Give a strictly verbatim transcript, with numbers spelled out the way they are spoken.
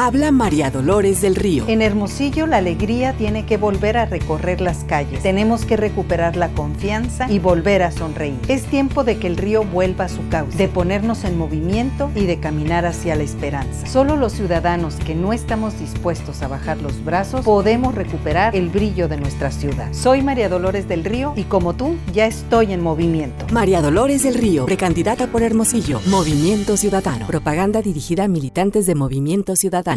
Habla María Dolores del Río. En Hermosillo la alegría tiene que volver a recorrer las calles. Tenemos que recuperar la confianza y volver a sonreír. Es tiempo de que el río vuelva a su cauce, de ponernos en movimiento y de caminar hacia la esperanza. Solo los ciudadanos que no estamos dispuestos a bajar los brazos podemos recuperar el brillo de nuestra ciudad. Soy María Dolores del Río y como tú ya estoy en movimiento. María Dolores del Río, precandidata por Hermosillo. Movimiento Ciudadano. Propaganda dirigida a militantes de Movimiento Ciudadano.